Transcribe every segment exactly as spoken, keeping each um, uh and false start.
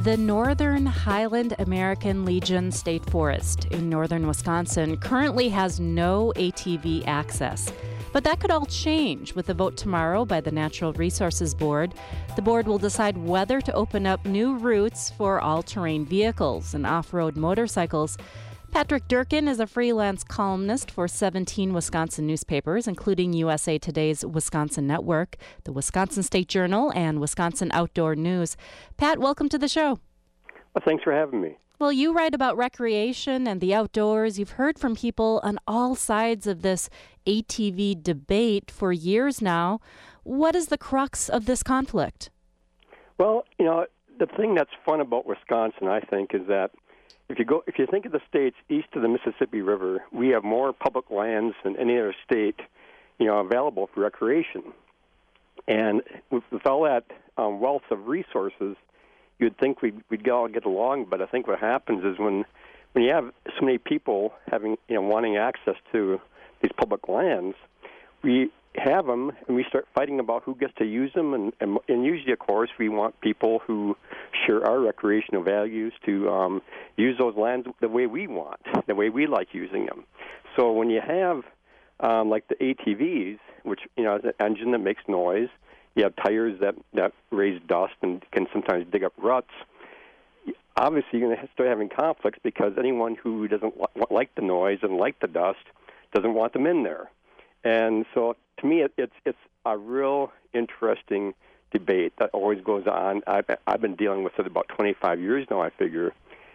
The Northern Highland American Legion State Forest in northern Wisconsin currently has no A T V access. But that could all change with a vote tomorrow by the Natural Resources Board. The board will decide whether to open up new routes for all-terrain vehicles and off-road motorcycles. Patrick Durkin is a freelance columnist for seventeen Wisconsin newspapers, including U S A Today's Wisconsin Network, the Wisconsin State Journal, and Wisconsin Outdoor News. Pat, welcome to the show. Well, thanks for having me. Well, you write about recreation and the outdoors. You've heard from people on all sides of this A T V debate for years now. What is the crux of this conflict? Well, you know, the thing that's fun about Wisconsin, I think, is that If you go, if you think of the states east of the Mississippi River, we have more public lands than any other state, you know, available for recreation. And with, with all that um, wealth of resources, you'd think we'd, we'd all get along. But I think what happens is when when you have so many people having, you know, wanting access to these public lands, we have them and we start fighting about who gets to use them. And, and, and usually, of course, we want people who share our recreational values to um, use those lands the way we want, the way we like using them. So when you have, um, like the A T Vs, which, you know, is an engine that makes noise, you have tires that, that raise dust and can sometimes dig up ruts, obviously you're going to start having conflicts because anyone who doesn't like the noise and like the dust doesn't want them in there. And so, to me, it, it's it's a real interesting debate that always goes on. I've, I've been dealing with it about twenty-five years now, I figure,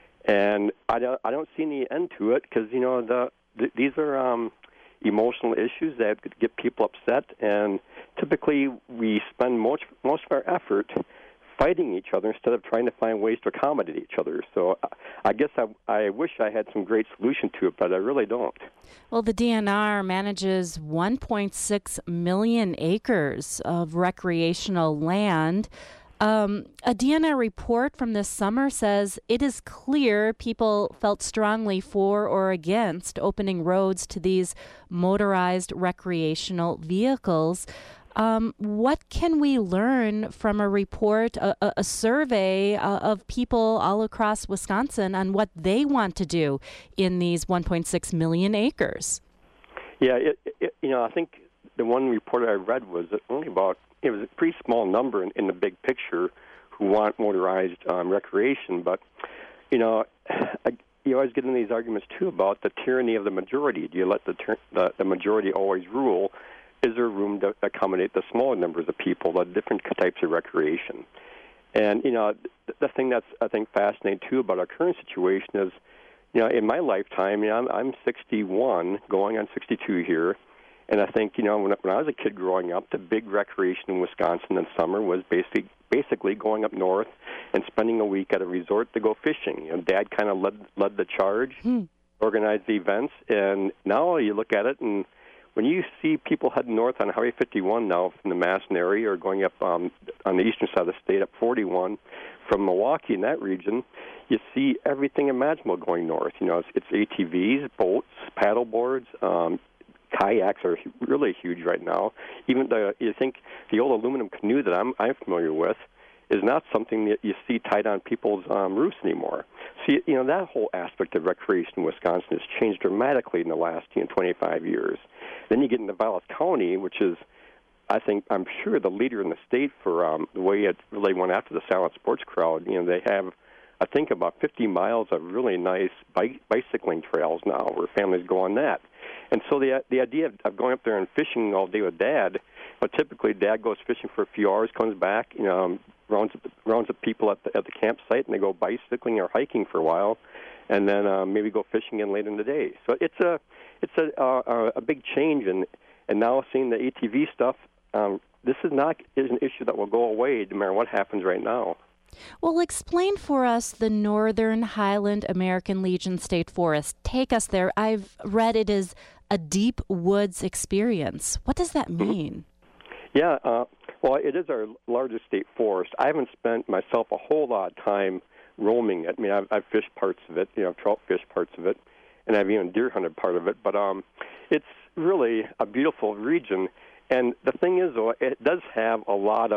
and I don't I don't see any end to it because you know the, the these are um, emotional issues that get people upset, and typically we spend most most of our effort fighting each other instead of trying to find ways to accommodate each other. So I guess I, I wish I had some great solution to it, but I really don't. Well, the D N R manages one point six million acres of recreational land. Um, a D N R report from this summer says it is clear people felt strongly for or against opening roads to these motorized recreational vehicles. Um, what can we learn from a report, a, a, a survey uh, of people all across Wisconsin on what they want to do in these one point six million acres? Yeah, it, it, you know, I think the one report I read was that only about, it was a pretty small number in, in the big picture who want motorized um, recreation. But, you know, I, you always get in these arguments, too, about the tyranny of the majority. Do you let the, ter- the, the majority always rule? Is there room to accommodate the smaller numbers of people, the different types of recreation? And, you know, the thing that's, I think, fascinating, too, about our current situation is, you know, in my lifetime, you know, I'm, I'm sixty-one, going on sixty-two here, and I think, you know, when, when I was a kid growing up, the big recreation in Wisconsin in summer was basically, basically going up north and spending a week at a resort to go fishing. You know, Dad kind of led, led the charge, hmm. organized the events, and now you look at it and when you see people heading north on Highway fifty-one now from the Masson area or going up um, on the eastern side of the state up forty-one from Milwaukee in that region, you see everything imaginable going north. You know, it's, it's A T Vs, boats, paddle boards, um, kayaks are really huge right now. Even the you think the old aluminum canoe that I'm I'm familiar with is not something that you see tied on people's um, roofs anymore. See, you know, that whole aspect of recreation in Wisconsin has changed dramatically in the last you know, twenty-five years. Then you get into Vilas County, which is, I think, I'm sure the leader in the state for um, the way it really went after the silent sports crowd. You know, they have, I think, about fifty miles of really nice bike, bicycling trails now where families go on that. And so the the idea of, of going up there and fishing all day with Dad, but typically Dad goes fishing for a few hours, comes back, you know, um, rounds up, rounds up people at the, at the campsite, and they go bicycling or hiking for a while, and then uh, maybe go fishing again later in the day. So it's a it's a uh, a big change, and and now seeing the A T V stuff, um, this is not is an issue that will go away no matter what happens right now. Well, explain for us the Northern Highland American Legion State Forest. Take us there. I've read it is a deep woods experience. What does that mean? Yeah, uh, well, it is our largest state forest. I haven't spent myself a whole lot of time roaming it. I mean, I've, I've fished parts of it, you know, trout fished parts of it, and I've even deer hunted part of it. But um, it's really a beautiful region. And the thing is, though, it does have a lot of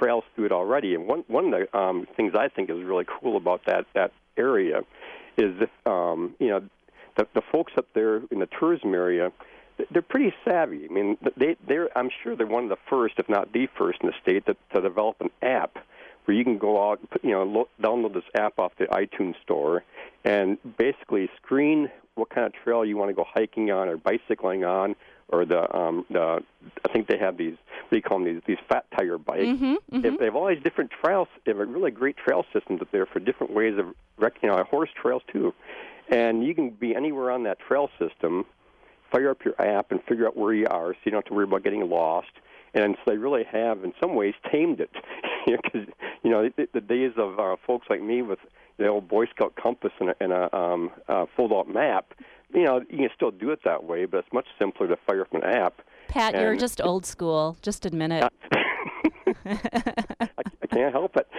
trails through it already. And one one of the um, things I think is really cool about that that area is if um, you know the, the folks up there in the tourism area, they're pretty savvy. I mean, they they're I'm sure they're one of the first, if not the first, in the state to, to develop an app where you can go out, you know, lo- download this app off the iTunes store, and basically screen what kind of trail you want to go hiking on or bicycling on, or the um, the I think they have these they call them these these fat tire bikes. Mm-hmm, mm-hmm. They, they have all these different trails. They have a really great trail systems up there for different ways of you know horse trails too, and you can be anywhere on that trail system. Fire up your app and figure out where you are, so you don't have to worry about getting lost. And so they really have, in some ways, tamed it. Because you know, the, the days of uh, folks like me with the old Boy Scout compass and a, and a um, uh, fold-out map, you know, you can still do it that way, but it's much simpler to fire up an app. Pat, and you're just old school. Just admit it. I, I can't help it.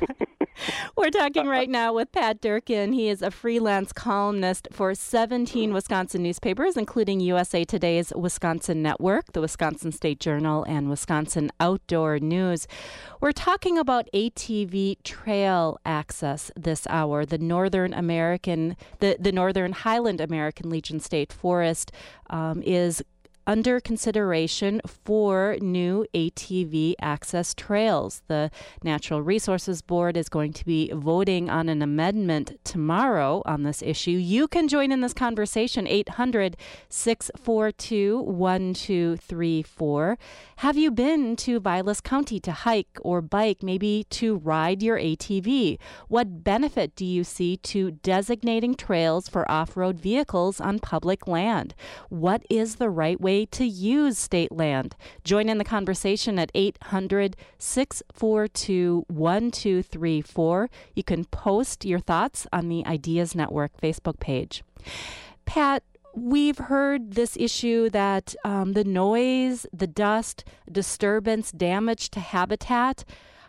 We're talking right now with Pat Durkin. He is a freelance columnist for seventeen Wisconsin newspapers, including U S A Today's Wisconsin Network, the Wisconsin State Journal, and Wisconsin Outdoor News. We're talking about A T V trail access this hour. The Northern American, the, the Northern Highland American Legion State Forest um, is under consideration for new A T V access trails. The Natural Resources Board is going to be voting on an amendment tomorrow on this issue. You can join in this conversation, eight hundred, six four two, one two three four. Have you been to Vilas County to hike or bike, maybe to ride your A T V? What benefit do you see to designating trails for off-road vehicles on public land? What is the right way to use state land? Join in the conversation at eight hundred, six four two, one two three four. You can post your thoughts on the Ideas Network Facebook page. Pat, we've heard this issue that um, the noise, the dust, disturbance, damage to habitat.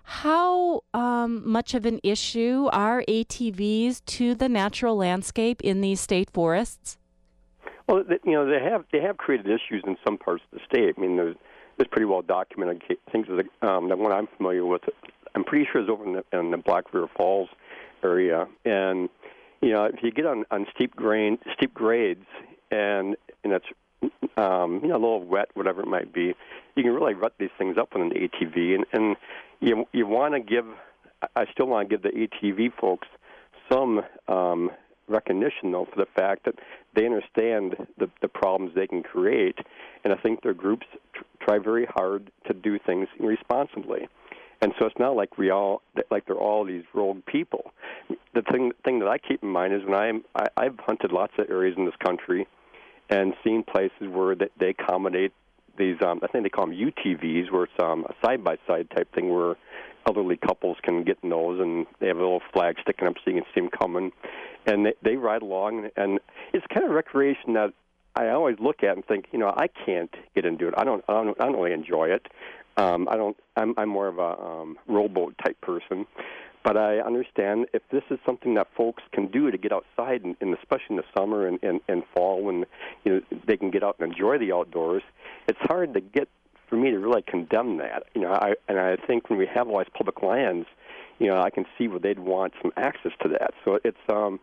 How um, much of an issue are A T Vs to the natural landscape in these state forests? Well, you know, they have they have created issues in some parts of the state. I mean, there's, there's pretty well documented things. That, um, the one I'm familiar with, I'm pretty sure is over in the, in the Black River Falls area. And, you know, if you get on, on steep grain, steep grades and, and it's, um, you know, a little wet, whatever it might be, you can really rut these things up with an A T V. And, and you, you want to give, I still want to give the A T V folks some um recognition, though, for the fact that they understand the, the problems they can create, and I think their groups tr- try very hard to do things responsibly. And so it's not like we all, like they're all these rogue people. The thing thing that I keep in mind is when I'm, I, I've hunted lots of areas in this country and seen places where they, they accommodate these, um, I think they call them U T Vs, where it's um, a side-by-side type thing where elderly couples can get in those, and they have a little flag sticking up so you can see them coming. And they, they ride along, and it's kind of recreation that I always look at and think, you know, I can't get into it. I don't, I don't, I don't really enjoy it. Um, I don't. I'm, I'm more of a um, rowboat type person, but I understand if this is something that folks can do to get outside, and, and especially in the summer and, and, and fall, when you know they can get out and enjoy the outdoors. It's hard to get for me to really condemn that. You know, I and I think when we have all these public lands, you know, I can see where they'd want some access to that. So it's um.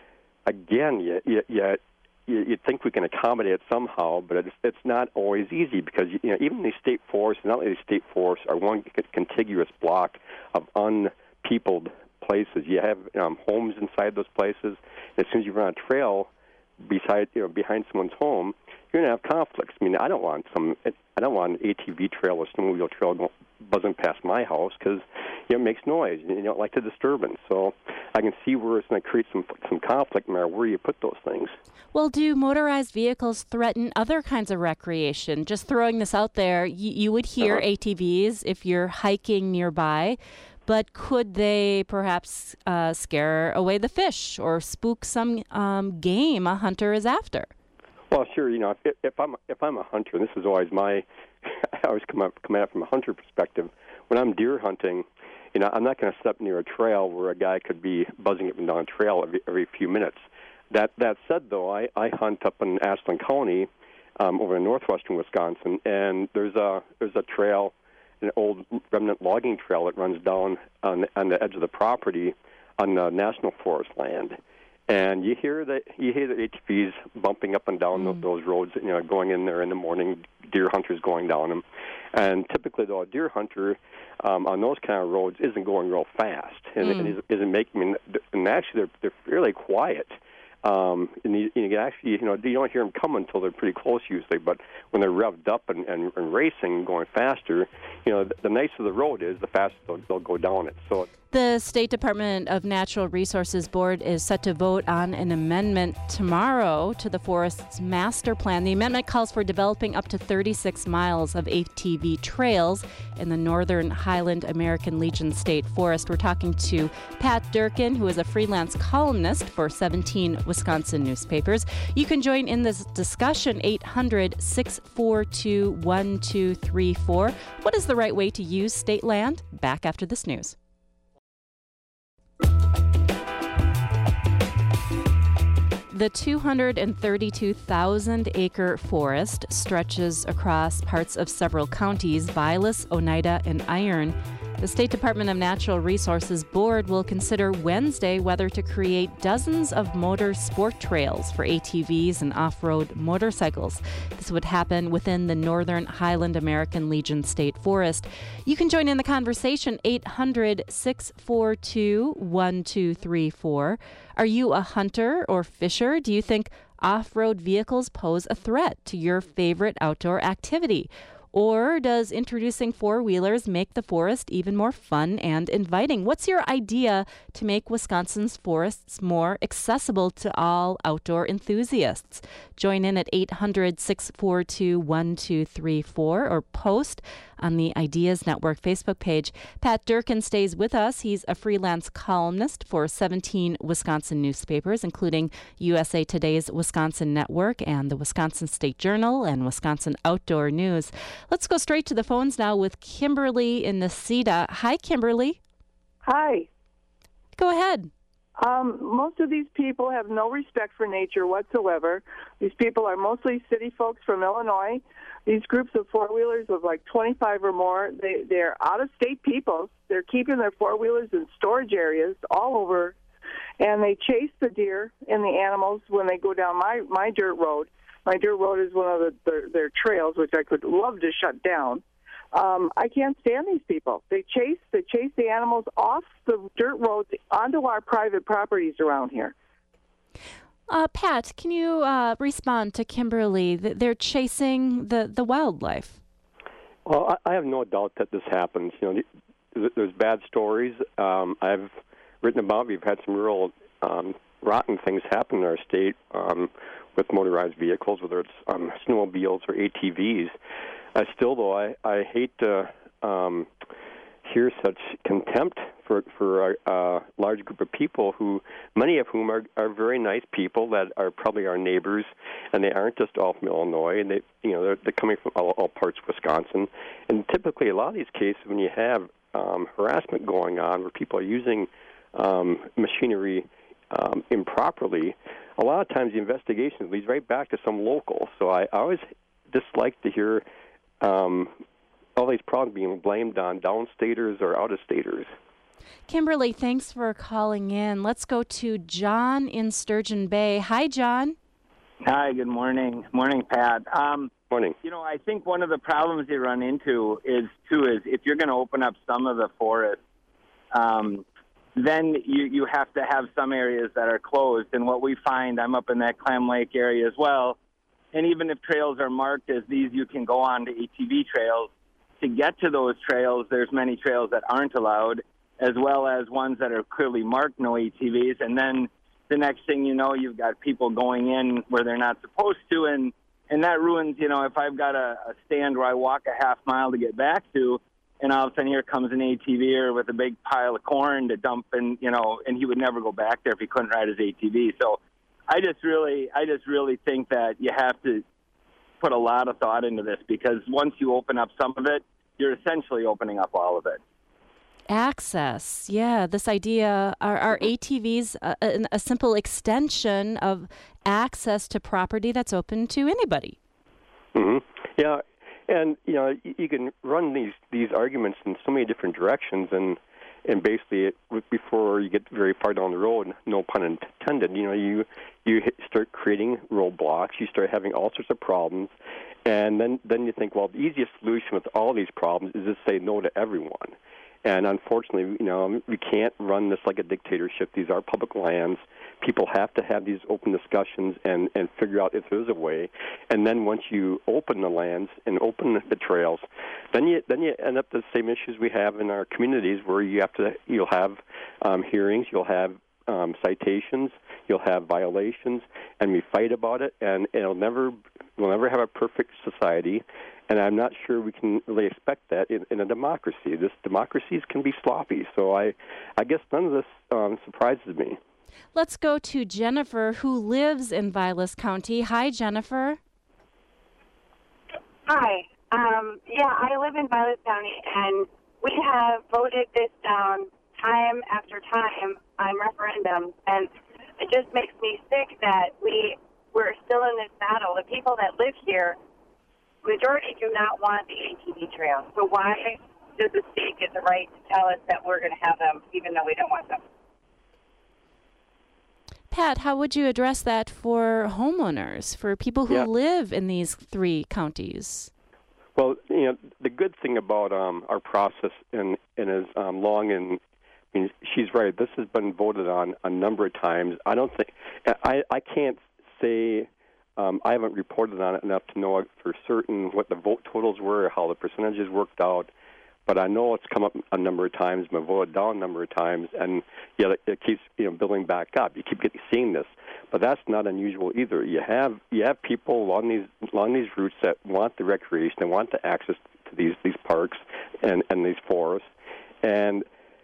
Again, you, you, you, you'd think we can accommodate it somehow, but it's, it's not always easy because you know even these state forests, not only these state forests, are one contiguous block of unpeopled places. You have um, homes inside those places. As soon as you run a trail beside, you know, behind someone's home, you're going to have conflicts. I mean, I don't want some, I don't want an A T V trail or snowmobile trail going, buzzing past my house because you know, it makes noise and you don't like the disturbance. So I can see where it's going to create some some conflict no matter where you put those things. Well, do motorized vehicles threaten other kinds of recreation? Just throwing this out there, you, you would hear uh-huh. A T Vs if you're hiking nearby, but could they perhaps uh, scare away the fish or spook some um, game a hunter is after? Well, sure. You know, if, if I'm if I'm a hunter, and this is always my, I always come up come at it from a hunter perspective. When I'm deer hunting, you know, I'm not going to step near a trail where a guy could be buzzing up and down a trail every, every few minutes. That that said, though, I, I hunt up in Ashland County, um, over in northwestern Wisconsin, and there's a there's a trail an old remnant logging trail that runs down on the, on the edge of the property on the National Forest land. And you hear the you hear the A T Vs bumping up and down mm. those roads, you know, going in there in the morning. Deer hunters going down them, and typically, though, a deer hunter um, on those kind of roads isn't going real fast, and, mm. and isn't making. And actually, they're they're fairly quiet. Um, and you, you can actually, you know, you don't hear them coming until they're pretty close usually. But when they're revved up and, and, and racing, going faster, you know, the, the nicer the road is, the faster they'll, they'll go down it. So. The State Department of Natural Resources Board is set to vote on an amendment tomorrow to the forest's master plan. The amendment calls for developing up to thirty-six miles of A T V trails in the northern Highland American Legion State Forest. We're talking to Pat Durkin, who is a freelance columnist for seventeen Wisconsin newspapers. You can join in this discussion, eight hundred, six four two, one two three four. What is the right way to use state land? Back after this news. The two hundred thirty-two thousand acre forest stretches across parts of several counties, Vilas, Oneida, and Iron. The State Department of Natural Resources Board will consider Wednesday whether to create dozens of motor sport trails for A T Vs and off-road motorcycles. This would happen within the northern Highland American Legion State Forest. You can join in the conversation, eight hundred, six four two, one two three four. Are you a hunter or fisher? Do you think off-road vehicles pose a threat to your favorite outdoor activity? Or does introducing four-wheelers make the forest even more fun and inviting? What's your idea to make Wisconsin's forests more accessible to all outdoor enthusiasts? Join in at eight hundred, six four two, one two three four or post on the Ideas Network Facebook page. Pat Durkin stays with us. He's a freelance columnist for seventeen Wisconsin newspapers, including U S A Today's Wisconsin Network and the Wisconsin State Journal and Wisconsin Outdoor News. Let's go straight to the phones now with Kimberly in Necedah. Hi, Kimberly. Hi. Go ahead. Um, most of these people have no respect for nature whatsoever. These people are mostly city folks from Illinois. These groups of four-wheelers of like twenty-five or more, they, they're out-of-state people. They're keeping their four-wheelers in storage areas all over, and they chase the deer and the animals when they go down my, my dirt road. My dirt road is one of the, the, their trails, which I could love to shut down. Um, I can't stand these people. They chase they chase the animals off the dirt roads onto our private properties around here. Uh, Pat, can you uh, respond to Kimberly? They're chasing the, the wildlife. Well, I have no doubt that this happens. You know, there's bad stories. Um, I've written about. We've had some real um, rotten things happen in our state um, with motorized vehicles, whether it's um, snowmobiles or A T Vs. Uh, still, though, I, I hate to um, hear such contempt for for a, a large group of people who, many of whom are, are very nice people that are probably our neighbors, and they aren't just all from Illinois, and they you know they're, they're coming from all, all parts of Wisconsin. And typically, a lot of these cases, when you have um, harassment going on, where people are using um, machinery um, improperly, a lot of times the investigation leads right back to some local. So I, I always dislike to hear Um, all these problems being blamed on downstaters or out-of-staters. Kimberly, thanks for calling in. Let's go to John in Sturgeon Bay. Hi, John. Hi, good morning. Morning, Pat. Um, Morning. You know, I think one of the problems you run into is, too, is if you're going to open up some of the forest, um, then you, you have to have some areas that are closed. And what we find, I'm up in that Clam Lake area as well, and even if trails are marked as these, you can go on to A T V trails. To get to those trails, there's many trails that aren't allowed, as well as ones that are clearly marked no A T Vs. And then the next thing you know, you've got people going in where they're not supposed to, and, and that ruins, you know, if I've got a, a stand where I walk a half mile to get back to, and all of a sudden here comes an A T V-er with a big pile of corn to dump, and, you know, and he would never go back there if he couldn't ride his A T V. So I just really, I just really think that you have to put a lot of thought into this, because once you open up some of it, you're essentially opening up all of it. Access, yeah. This idea, are, are A T Vs a, a, a simple extension of access to property that's open to anybody? Mm-hmm. Yeah, And you know, you, you can run these these arguments in so many different directions, and and basically, it, before you get very far down the road, no pun intended, you know, you you hit, start creating roadblocks, you start having all sorts of problems, and then then you think, well, the easiest solution with all these problems is just say no to everyone. And unfortunately, you know, we can't run this like a dictatorship. These are public lands. People have to have these open discussions and, and figure out if there's a way. And then once you open the lands and open the trails, then you then you end up the same issues we have in our communities, where you have to you'll have um, hearings, you'll have um, citations, you'll have violations, and we fight about it, and it'll never we'll never have a perfect society. And I'm not sure we can really expect that in, in a democracy. This democracies can be sloppy. So I, I guess none of this um, surprises me. Let's go to Jennifer, who lives in Vilas County. Hi, Jennifer. Hi. Um, yeah, I live in Vilas County, and we have voted this down time after time on referendums, and it just makes me sick that we, we're still in this battle. The people that live here, majority do not want the A T V trails. So why does the state get the right to tell us that we're going to have them even though we don't want them? Pat, how would you address that for homeowners, for people who yeah. live in these three counties? Well, you know, the good thing about um, our process and, and as um, long and I mean, she's right. This has been voted on a number of times. I don't think I, I can't say. Um, I haven't reported on it enough to know for certain what the vote totals were or how the percentages worked out, but I know it's come up a number of times, been voted down a number of times, and yet it, it keeps you know building back up. You keep getting, seeing this, but that's not unusual either. You have you have people along these along these routes that want the recreation, they want the access to these these parks and, and these forests, and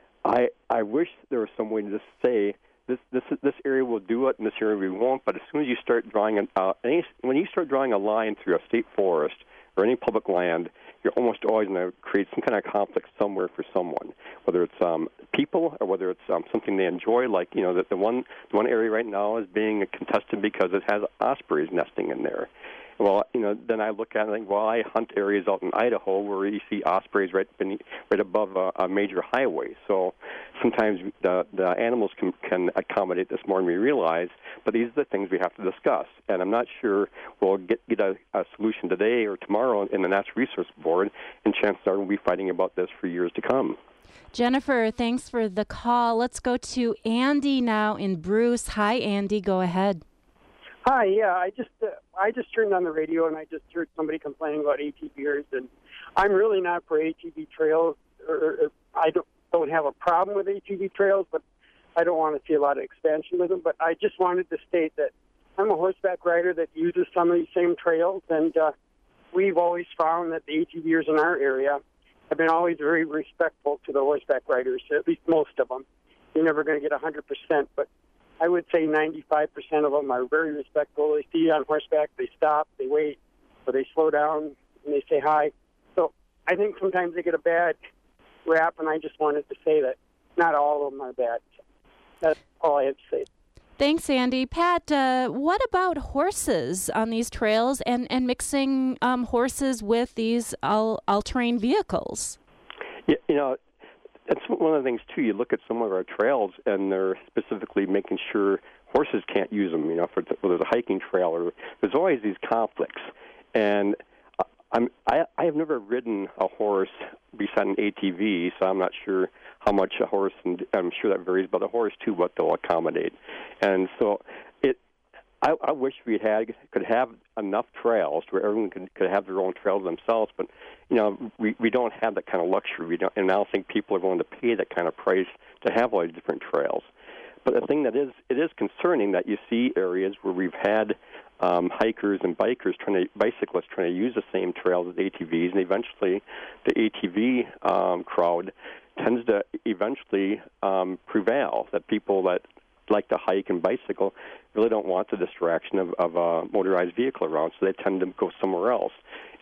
I I wish there was some way to just say, This this this area will do it, and this area we won't. But as soon as you start drawing an, uh, any, when you start drawing a line through a state forest or any public land, you're almost always going to create some kind of conflict somewhere for someone, whether it's um, people or whether it's um, something they enjoy. Like you know, that the one the one area right now is being contested because it has ospreys nesting in there. Well, you know, then I look at it and think, well, I hunt areas out in Idaho where you see ospreys right beneath, right above a, a major highway. So sometimes the the animals can, can accommodate this more than we realize. But these are the things we have to discuss. And I'm not sure we'll get, get a, a solution today or tomorrow in the Natural Resource Board, and chances are we'll be fighting about this for years to come. Jennifer, thanks for the call. Let's go to Andy now in Bruce. Hi, Andy. Go ahead. Hi, yeah, I just uh, I just turned on the radio and I just heard somebody complaining about A T Vers, and I'm really not for A T V trails. Or, or I don't don't have a problem with A T V trails, but I don't want to see a lot of expansion with them. But I just wanted to state that I'm a horseback rider that uses some of these same trails, and uh, we've always found that the A T Vers in our area have been always very respectful to the horseback riders, at least most of them. You're never going to get one hundred percent, but I would say ninety-five percent of them are very respectful. They see you on horseback, they stop, they wait, or they slow down, and they say hi. So I think sometimes they get a bad rap, and I just wanted to say that not all of them are bad. That's all I have to say. Thanks, Andy. Pat, uh, what about horses on these trails and, and mixing um, horses with these all, all-terrain vehicles? Yeah, you know, that's one of the things, too. You look at some of our trails, and they're specifically making sure horses can't use them, you know, for well, there's a hiking trail. Or there's always these conflicts. And I'm, I, I have never ridden a horse beside an A T V, so I'm not sure how much a horse, and I'm sure that varies by the horse, too, what they'll accommodate. And so it, I, I wish we had could have enough trails where everyone could, could have their own trails themselves, but you know, we, we don't have that kind of luxury. We don't, and I don't think people are willing to pay that kind of price to have all these different trails. But the thing that is, it is concerning that you see areas where we've had um, hikers and bikers trying to, bicyclists trying to use the same trails as A T Vs, and eventually the A T V um, crowd tends to eventually um, prevail, that people that like to hike and bicycle really don't want the distraction of, of a motorized vehicle around, so they tend to go somewhere else.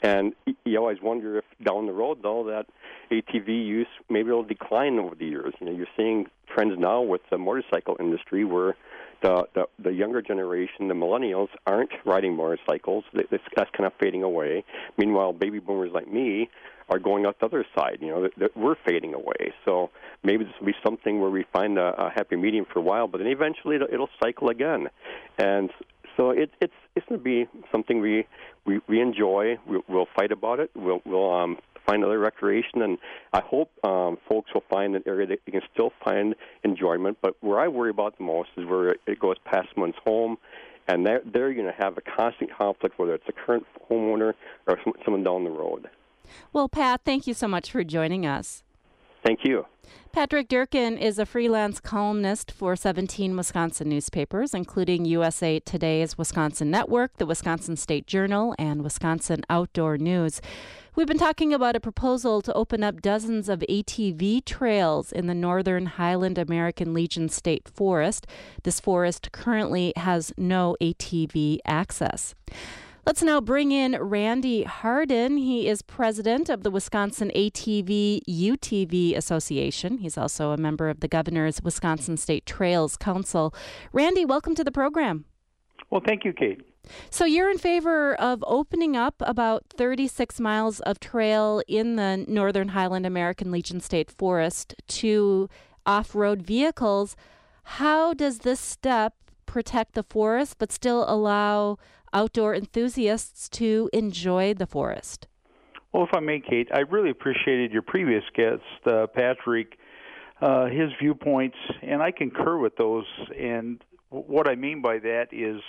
And you always wonder if down the road, though, that A T V use maybe it'll decline over the years. You know, you're seeing trends now with the motorcycle industry where the the, the younger generation, the millennials, aren't riding motorcycles. That's, that's kind of fading away. Meanwhile, baby boomers like me are going out the other side. You know, that we're fading away. So maybe this will be something where we find a, a happy medium for a while, but then eventually it'll, it'll cycle again. And so it, it's it's going to be something we we, we enjoy. We'll, we'll fight about it. We'll we'll um, find other recreation, and I hope um, folks will find an area that they can still find enjoyment. But where I worry about the most is where it goes past someone's home, and they're, they're going to have a constant conflict, whether it's a current homeowner or someone down the road. Well, Pat, thank you so much for joining us. Thank you. Patrick Durkin is a freelance columnist for seventeen Wisconsin newspapers, including U S A Today's Wisconsin Network, the Wisconsin State Journal, and Wisconsin Outdoor News. We've been talking about a proposal to open up dozens of A T V trails in the northern Highland American Legion State Forest. This forest currently has no A T V access. Let's now bring in Randy Hardin. He is president of the Wisconsin A T V U T V Association. He's also a member of the Governor's Wisconsin State Trails Council. Randy, welcome to the program. Well, thank you, Kate. So you're in favor of opening up about thirty-six miles of trail in the northern Highland American Legion State Forest to off-road vehicles. How does this step protect the forest but still allow outdoor enthusiasts to enjoy the forest? Well, if I may, Kate, I really appreciated your previous guest, uh, Patrick, uh, his viewpoints, and I concur with those. And what I mean by that is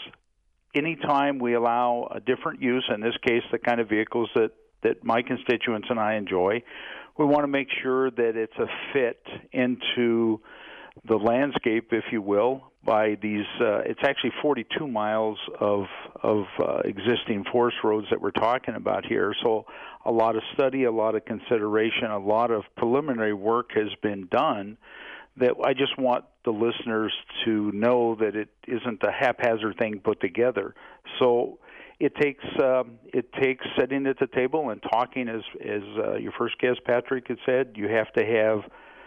anytime we allow a different use, in this case the kind of vehicles that, that my constituents and I enjoy, we want to make sure that it's a fit into the landscape, if you will, by these, uh, it's actually forty-two miles of of uh, existing forest roads that we're talking about here. So a lot of study, a lot of consideration, a lot of preliminary work has been done that I just want the listeners to know that it isn't a haphazard thing put together. So it takes um, it takes sitting at the table and talking, as, as uh, your first guest, Patrick, had said. You have to have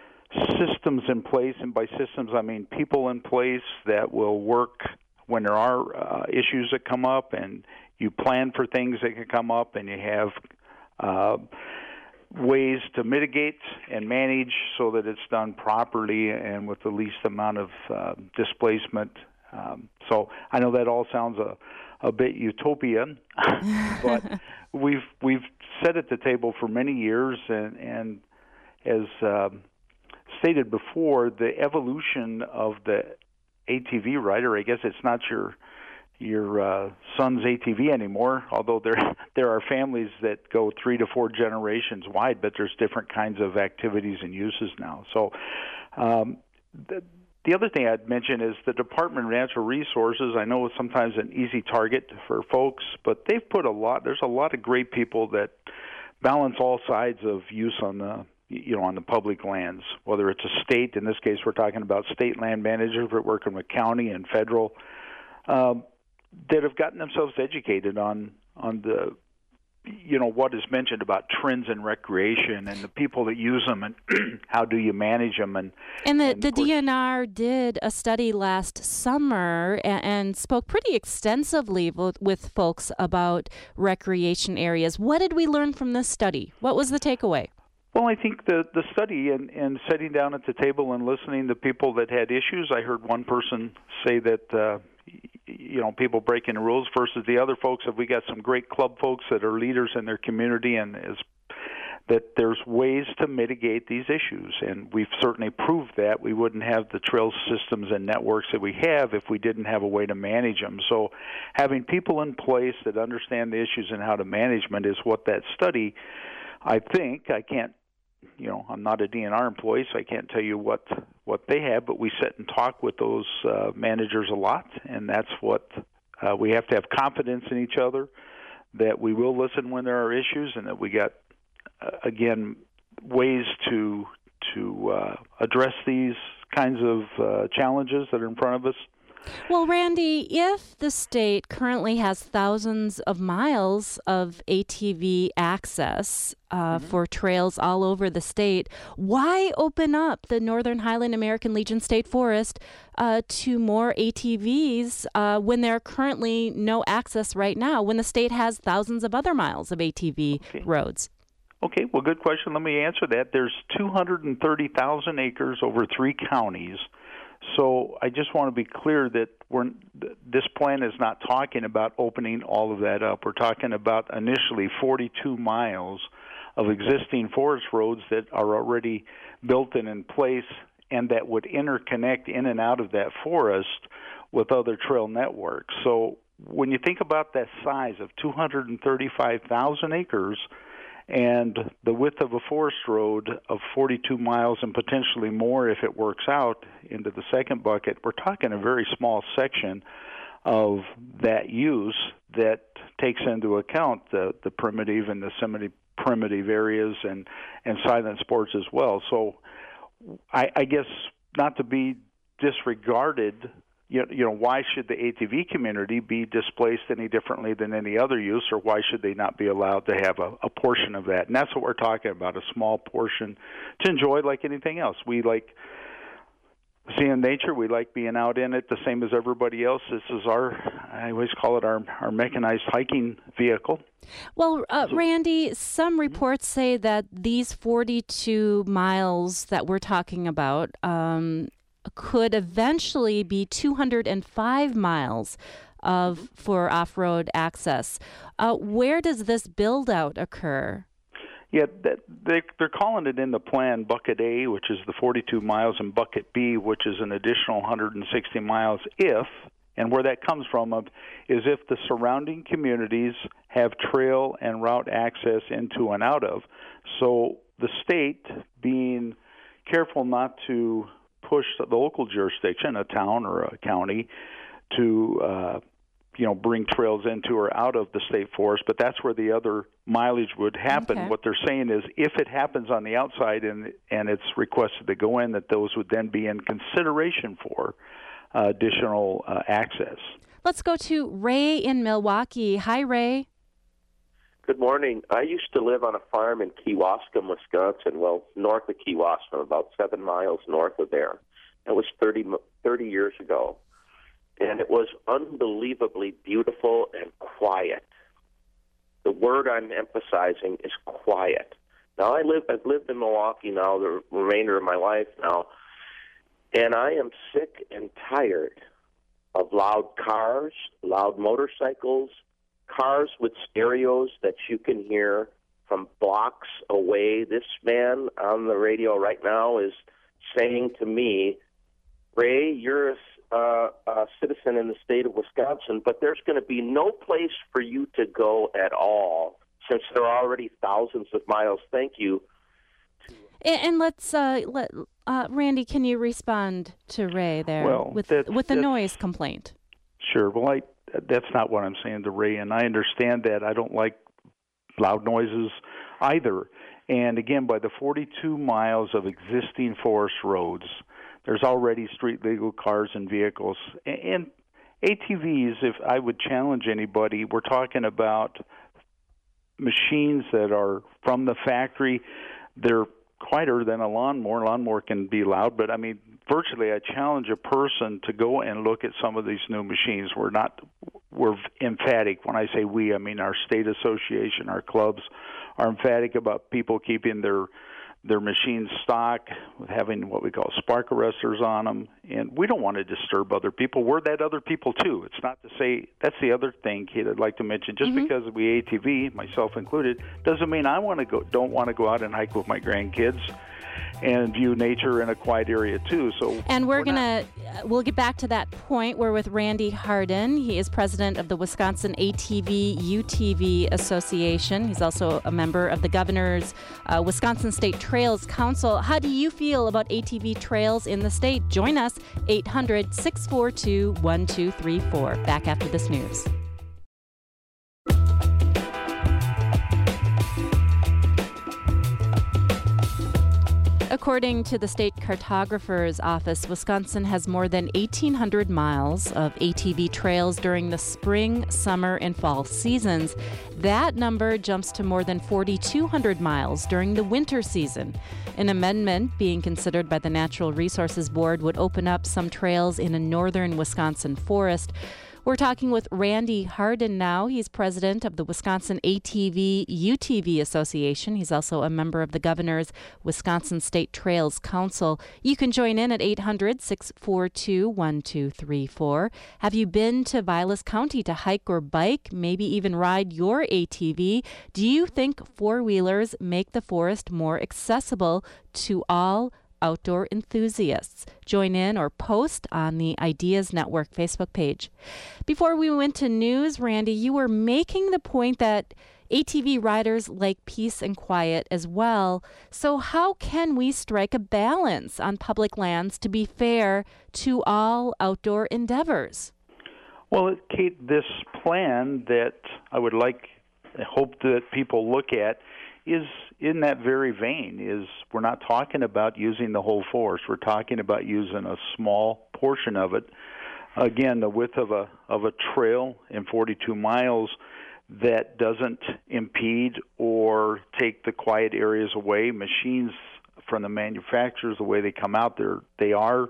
systems in place, and by systems I mean people in place that will work when there are uh, issues that come up, and you plan for things that can come up, and you have uh, ways to mitigate and manage so that it's done properly and with the least amount of uh, displacement. Um, so I know that all sounds a, a bit utopian, but we've we've sat at the table for many years, and, and as uh, stated before, the evolution of the A T V rider, I guess it's not your your uh, son's A T V anymore, although there there are families that go three to four generations wide, but there's different kinds of activities and uses now. So um, the, the other thing I'd mention is the Department of Natural Resources. I know it's sometimes an easy target for folks, but they've put a lot, there's a lot of great people that balance all sides of use on the you know, on the public lands, whether it's a state, in this case we're talking about state land managers, we're working with county and federal, um, that have gotten themselves educated on on the, you know, what is mentioned about trends in recreation and the people that use them and how do you manage them. And, and the, and the course, D N R did a study last summer and, and spoke pretty extensively with, with folks about recreation areas. What did we learn from this study? What was the takeaway? Well, I think the, the study and, and sitting down at the table and listening to people that had issues, I heard one person say that, uh, you know, people breaking the rules versus the other folks. Have we got some great club folks that are leaders in their community, and is that there's ways to mitigate these issues. And we've certainly proved that. We wouldn't have the trail systems and networks that we have if we didn't have a way to manage them. So having people in place that understand the issues and how to manage them is what that study, I think, I can't, you know, I'm not a D N R employee, so I can't tell you what what they have, but we sit and talk with those uh, managers a lot, and that's what uh, we have to have confidence in each other, that we will listen when there are issues, and that we got, uh, again, ways to to uh, address these kinds of uh, challenges that are in front of us. Well, Randy, if the state currently has thousands of miles of A T V access uh, mm-hmm. for trails all over the state, why open up the Northern Highland American Legion State Forest uh, to more A T Vs uh, when there are currently no access right now, when the state has thousands of other miles of A T V okay. roads? Okay, well, good question. Let me answer that. There's two hundred thirty thousand acres over three counties. So I just want to be clear that we're, this plan is not talking about opening all of that up. We're talking about initially forty-two miles of existing forest roads that are already built and in place and that would interconnect in and out of that forest with other trail networks. So when you think about that size of two hundred thirty-five thousand acres, and the width of a forest road of forty-two miles and potentially more if it works out into the second bucket, we're talking a very small section of that use that takes into account the, the primitive and the semi-primitive areas and, and silent sports as well. So I, I guess not to be disregarded, You know, you know, why should the A T V community be displaced any differently than any other use, or why should they not be allowed to have a, a portion of that? And that's what we're talking about, a small portion to enjoy like anything else. We like seeing nature. We like being out in it the same as everybody else. This is our, I always call it our, our mechanized hiking vehicle. Well, uh, Randy, some reports say that these forty-two miles that we're talking about um, could eventually be two hundred five miles of for off-road access. Uh, where does this build-out occur? Yeah, that, they, they're calling it in the plan Bucket A, which is the forty-two miles, and Bucket B, which is an additional one hundred sixty miles if, and where that comes from is if the surrounding communities have trail and route access into and out of. So the state, being careful not to push the local jurisdiction, a town or a county, to uh, you know bring trails into or out of the state forest, but that's where the other mileage would happen. Okay. What they're saying is if it happens on the outside and and it's requested to go in, that those would then be in consideration for uh, additional uh, access. Let's go to Ray in Milwaukee. Hi, Ray. Good morning. I used to live on a farm in Kewaskum, Wisconsin, well, north of Kewaskum, about seven miles north of there. That was thirty, thirty years ago. And it was unbelievably beautiful and quiet. The word I'm emphasizing is quiet. Now, I live, I've lived in Milwaukee now the remainder of my life now, and I am sick and tired of loud cars, loud motorcycles, cars with stereos that you can hear from blocks away. This man on the radio right now is saying to me, Ray, you're a, uh, a citizen in the state of Wisconsin, but there's going to be no place for you to go at all since there are already thousands of miles. Thank you. And, and let's, uh, let uh, Randy, can you respond to Ray there well, with, that, with the noise complaint? Sure. Well, I That's not what I'm saying to Ray, and I understand that. I don't like loud noises either. And again, by the forty-two miles of existing forest roads, there's already street legal cars and vehicles. And A T Vs, if I would challenge anybody, we're talking about machines that are from the factory. They're quieter than a lawnmower. Lawnmower can be loud, but I mean, virtually, I challenge a person to go and look at some of these new machines. We're not, we're emphatic. When I say we, I mean our state association, our clubs are emphatic about people keeping their their machines stock, having what we call spark arresters on them. And we don't want to disturb other people. We're that other people, too. It's not to say, that's the other thing, Kate, I'd like to mention. Just mm-hmm. because we A T V, myself included, doesn't mean I want to go. don't want to go out and hike with my grandkids and view nature in a quiet area too. So, and we're, we're gonna not... we'll get back to that point. We're with Randy Hardin. He is president of the Wisconsin A T V U T V Association. He's also a member of the governor's uh, Wisconsin State Trails Council. How do you feel about A T V trails in the state? Join us, eight hundred, six four two, one two three four. Back after this news. According to the state cartographer's office, Wisconsin has more than eighteen hundred miles of A T V trails during the spring, summer, and fall seasons. That number jumps to more than forty-two hundred miles during the winter season. An amendment being considered by the Natural Resources Board would open up some trails in a northern Wisconsin forest. We're talking with Randy Hardin now. He's president of the Wisconsin A T V U T V Association. He's also a member of the governor's Wisconsin State Trails Council. You can join in at eight hundred, six four two, one two three four. Have you been to Vilas County to hike or bike, maybe even ride your A T V? Do you think four-wheelers make the forest more accessible to all outdoor enthusiasts? Join in or post on the Ideas Network Facebook page. Before we went to news, Randy, you were making the point that A T V riders like peace and quiet as well. So how can we strike a balance on public lands to be fair to all outdoor endeavors? Well, Kate, this plan that I would like, I hope that people look at is in that very vein. Is we're not talking about using the whole forest. We're talking about using a small portion of it. Again, the width of a of a trail in forty-two miles that doesn't impede or take the quiet areas away. Machines from the manufacturers, the way they come out, they're, they are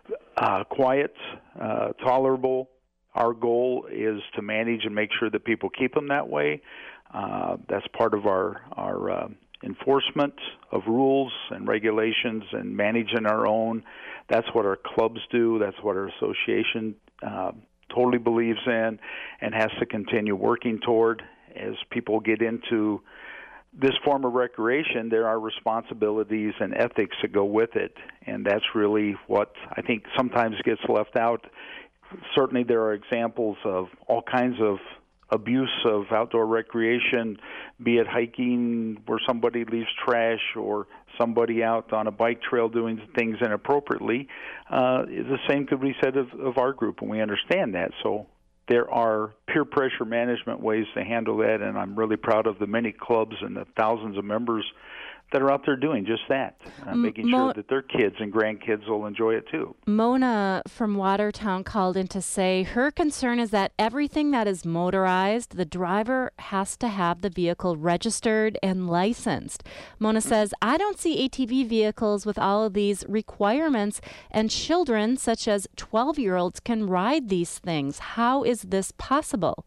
uh, quiet, uh, tolerable. Our goal is to manage and make sure that people keep them that way. Uh, that's part of our our uh, enforcement of rules and regulations and managing our own. That's what our clubs do. That's what our association uh, totally believes in and has to continue working toward. As people get into this form of recreation, there are responsibilities and ethics that go with it, and that's really what I think sometimes gets left out. Certainly there are examples of all kinds of abuse of outdoor recreation, be it hiking where somebody leaves trash or somebody out on a bike trail doing things inappropriately. Uh, the same could be said of, of our group, and we understand that. So there are peer pressure management ways to handle that, and I'm really proud of the many clubs and the thousands of members that are out there doing just that, uh, making Mo- sure that their kids and grandkids will enjoy it too. Mona from Watertown called in to say her concern is that everything that is motorized, the driver has to have the vehicle registered and licensed. Mona says, I don't see A T V vehicles with all of these requirements, and children such as twelve-year-olds can ride these things. How is this possible?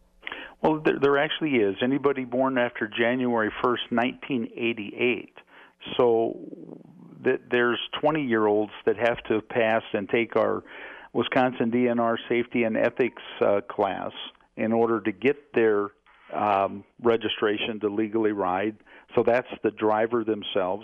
Well, there, there actually is. Anybody born after January first, nineteen eighty-eight. So th- there's twenty-year-olds that have to pass and take our Wisconsin D N R safety and ethics uh, class in order to get their um, registration to legally ride. So that's the driver themselves.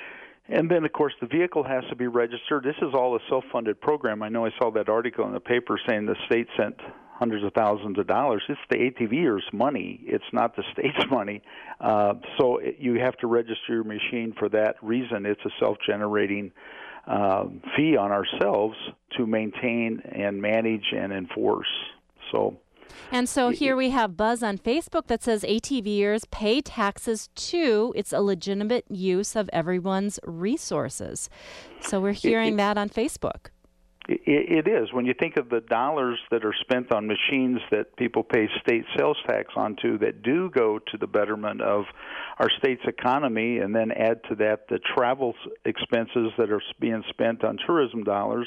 And then, of course, the vehicle has to be registered. This is all a self-funded program. I know I saw that article in the paper saying the state sent hundreds of thousands of dollars. It's the ATVers' money. It's not the state's money. Uh, so it, you have to register your machine for that reason. It's a self-generating uh, fee on ourselves to maintain and manage and enforce. So. And so here we have buzz on Facebook that says ATVers pay taxes too. It's a legitimate use of everyone's resources. So we're hearing it, that on Facebook. It, it is. When you think of the dollars that are spent on machines that people pay state sales tax onto that do go to the betterment of our state's economy, and then add to that the travel expenses that are being spent on tourism dollars,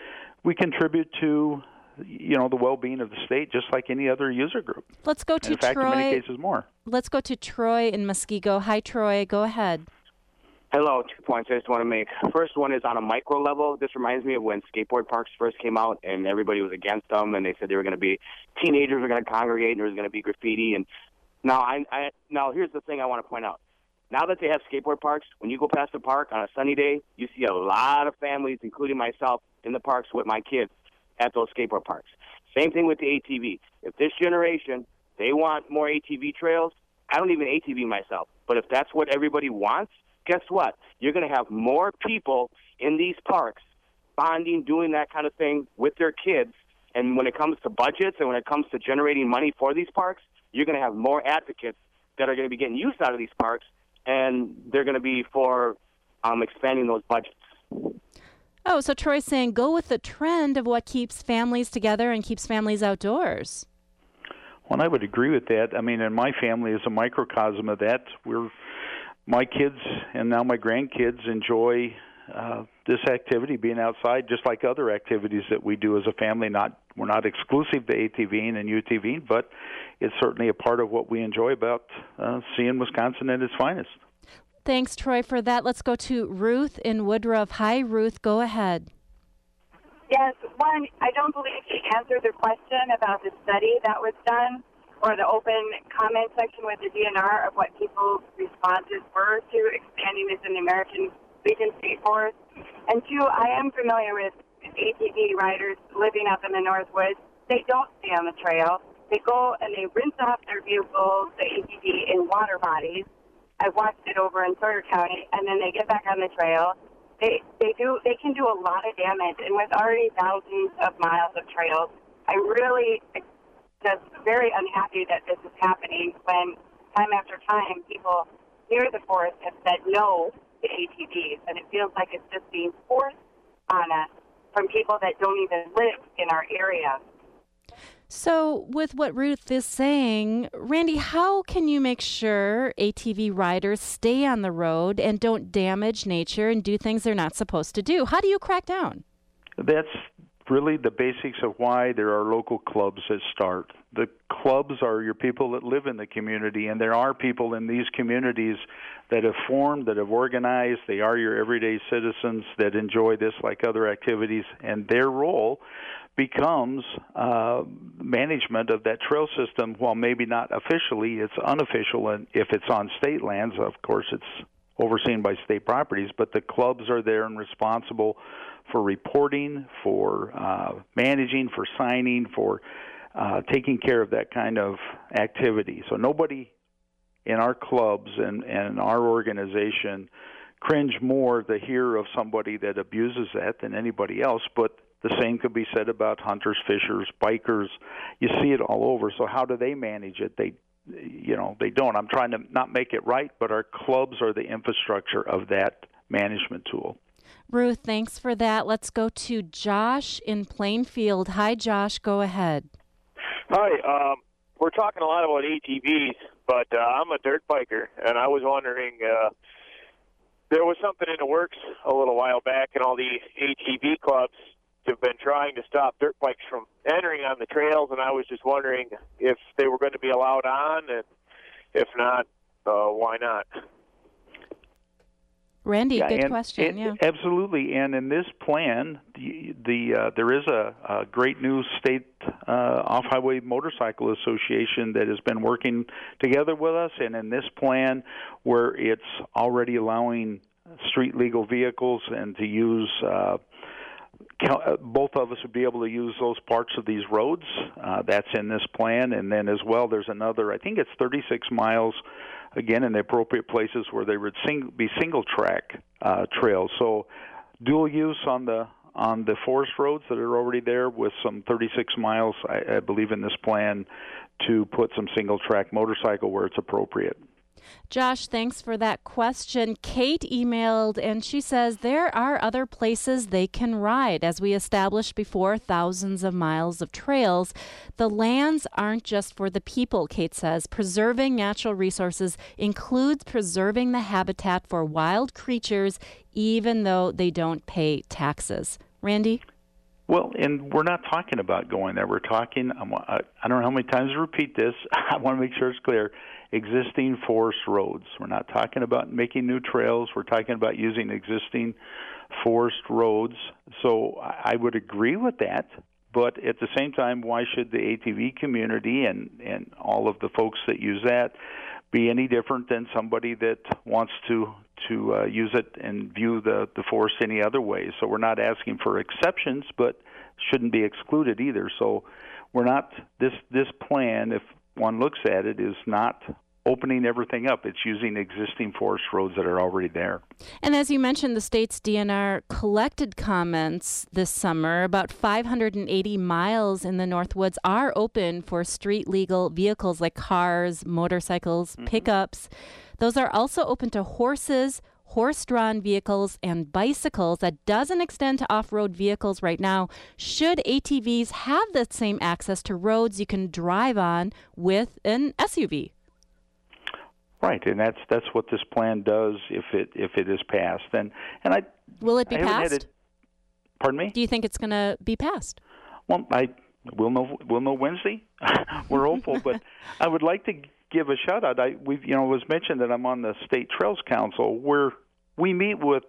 we contribute to you know, the well-being of the state, just like any other user group. Let's go to in fact, Troy. In many cases, more. Let's go to Troy in Muskego. Hi, Troy. Go ahead. Hello. Two points I just want to make. First one is on a micro level. This reminds me of when skateboard parks first came out, and everybody was against them, and they said they were going to be teenagers were going to congregate, and there was going to be graffiti. And now, I, I now here's the thing I want to point out. Now that they have skateboard parks, when you go past the park on a sunny day, you see a lot of families, including myself, in the parks with my kids at those skateboard parks. Same thing with the A T V. If this generation, they want more A T V trails, I don't even A T V myself. But if that's what everybody wants, guess what? You're going to have more people in these parks bonding, doing that kind of thing with their kids. And when it comes to budgets and when it comes to generating money for these parks, you're going to have more advocates that are going to be getting use out of these parks, and they're going to be for um, expanding those budgets. Oh, so Troy's saying go with the trend of what keeps families together and keeps families outdoors. Well, I would agree with that. I mean, and my family is a microcosm of that. We're my kids and now my grandkids enjoy uh, this activity, being outside, just like other activities that we do as a family. Not we're not exclusive to ATVing and UTVing, but it's certainly a part of what we enjoy about uh, seeing Wisconsin at its finest. Thanks, Troy, for that. Let's go to Ruth in Woodruff. Hi, Ruth. Go ahead. Yes, one, I don't believe she answered the question about the study that was done or the open comment section with the D N R of what people's responses were to expanding this in the American Legion State Forest. And two, I am familiar with A T V riders living up in the Northwoods. They don't stay on the trail. They go and they rinse off their vehicles, the A T V, in water bodies. I've watched it over in Sawyer County, and then they get back on the trail. They they do they can do a lot of damage, and with already thousands of miles of trails, I'm really just very unhappy that this is happening when time after time people near the forest have said no to A T Vs, and it feels like it's just being forced on us from people that don't even live in our area. So with what Ruth is saying, Randy, how can you make sure A T V riders stay on the road and don't damage nature and do things they're not supposed to do? How do you crack down? That's really the basics of why there are local clubs that start. The clubs are your people that live in the community, and there are people in these communities that have formed, that have organized. They are your everyday citizens that enjoy this like other activities, and their role becomes uh, management of that trail system. While maybe not officially, it's unofficial, and if it's on state lands, of course, it's overseen by state properties, but the clubs are there and responsible for reporting, for uh, managing, for signing, for uh, taking care of that kind of activity. So nobody in our clubs and, and our organization cringe more to hear of somebody that abuses that than anybody else, but the same could be said about hunters, fishers, bikers. You see it all over. So how do they manage it? They, you know, they don't. I'm trying to not make it right, but our clubs are the infrastructure of that management tool. Ruth, thanks for that. Let's go to Josh in Plainfield. Hi, Josh. Go ahead. Hi. Um, we're talking a lot about A T Vs, but uh, I'm a dirt biker, and I was wondering, uh, there was something in the works a little while back, and all the A T V clubs have been trying to stop dirt bikes from entering on the trails, and I was just wondering if they were going to be allowed on, and if not, uh, why not? Randy, yeah, good and, question. and, yeah, absolutely. And in this plan, the, the uh, there is a, a great new state uh, off-highway motorcycle association that has been working together with us. And in this plan, where it's already allowing street legal vehicles and to use, uh, both of us would be able to use those parts of these roads. Uh, that's in this plan. And then as well, there's another. I think it's thirty-six miles. Again, in the appropriate places where they would sing, be single-track uh, trails. So, dual use on the on the forest roads that are already there, with some thirty-six miles, I, I believe, in this plan to put some single-track motorcycle where it's appropriate. Josh, thanks for that question. Kate emailed, and she says there are other places they can ride. As we established before, thousands of miles of trails. The lands aren't just for the people, Kate says. Preserving natural resources includes preserving the habitat for wild creatures, even though they don't pay taxes. Randy? Well, and we're not talking about going there. We're talking, I don't know how many times to repeat this. I want to make sure it's clear. Existing forest roads. We're not talking about making new trails. We're talking about using existing forest roads. So I would agree with that. But at the same time, why should the A T V community and, and all of the folks that use that be any different than somebody that wants to to uh, use it and view the, the forest any other way? So we're not asking for exceptions, but shouldn't be excluded either. So we're not, this this plan, if one looks at it, is not opening everything up. It's using existing forest roads that are already there. And as you mentioned, the state's D N R collected comments this summer. About five hundred eighty miles in the Northwoods are open for street legal vehicles like cars, motorcycles, mm-hmm. pickups. Those are also open to horses, horse-drawn vehicles and bicycles. That doesn't extend to off-road vehicles right now. Should A T Vs have that same access to roads you can drive on with an S U V? Right, and that's that's what this plan does if it if it is passed. And and I will it be I passed? It, pardon me? Do you think it's going to be passed? Well, I we'll know we'll know Wednesday. We're hopeful, but I would like to give a shout out. I we you know it was mentioned that I'm on the State Trails Council, where we meet with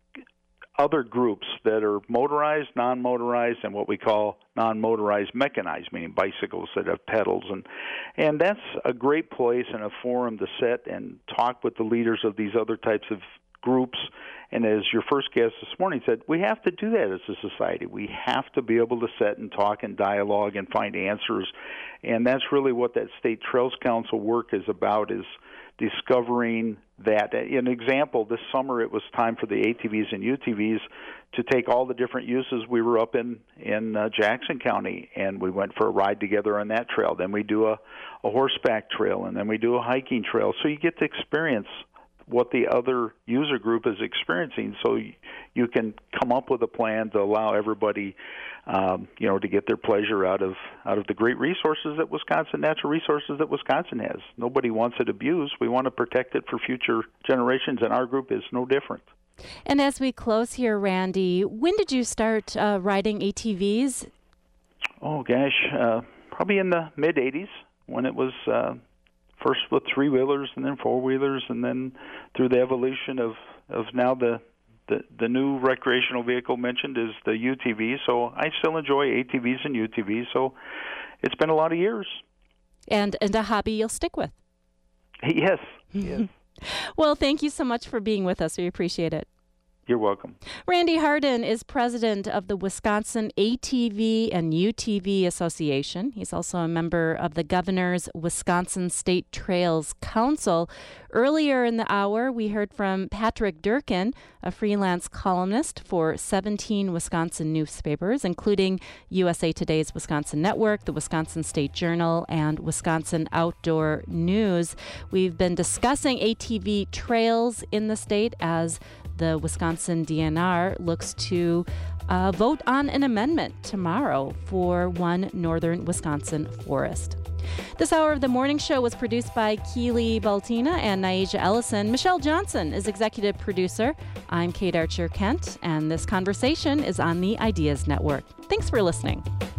other groups that are motorized, non-motorized, and what we call non-motorized mechanized, meaning bicycles that have pedals. And and that's a great place and a forum to sit and talk with the leaders of these other types of groups. And as your first guest this morning said, we have to do that as a society. We have to be able to sit and talk and dialogue and find answers. And that's really what that State Trails Council work is about, is discovering that. An example, this summer it was time for the A T Vs and U T Vs to take all the different uses. We were up in, in uh, Jackson County, and we went for a ride together on that trail. Then we do a, a horseback trail, and then we do a hiking trail. So you get to experience what the other user group is experiencing, so you, you can come up with a plan to allow everybody, um, you know, to get their pleasure out of out of the great resources that Wisconsin, natural resources that Wisconsin has. Nobody wants it abused. We want to protect it for future generations, and our group is no different. And as we close here, Randy, when did you start uh, riding A T Vs? Oh, gosh, uh, probably in the mid-eighties when it was uh, first with three-wheelers and then four-wheelers, and then through the evolution of, of now the, the the new recreational vehicle mentioned is the U T V. So I still enjoy A T Vs and U T Vs, so it's been a lot of years. And, and a hobby you'll stick with. Yes, yes. Well, thank you so much for being with us. We appreciate it. You're welcome. Randy Hardin is president of the Wisconsin A T V and U T V Association. He's also a member of the Governor's Wisconsin State Trails Council. Earlier in the hour, we heard from Patrick Durkin, a freelance columnist for seventeen Wisconsin newspapers, including U S A Today's Wisconsin Network, the Wisconsin State Journal, and Wisconsin Outdoor News. We've been discussing A T V trails in the state as the Wisconsin D N R looks to uh, vote on an amendment tomorrow for one northern Wisconsin forest. This hour of the morning show was produced by Keely Baltina and Naija Ellison. Michelle Johnson is executive producer. I'm Kate Archer-Kent, and this conversation is on the Ideas Network. Thanks for listening.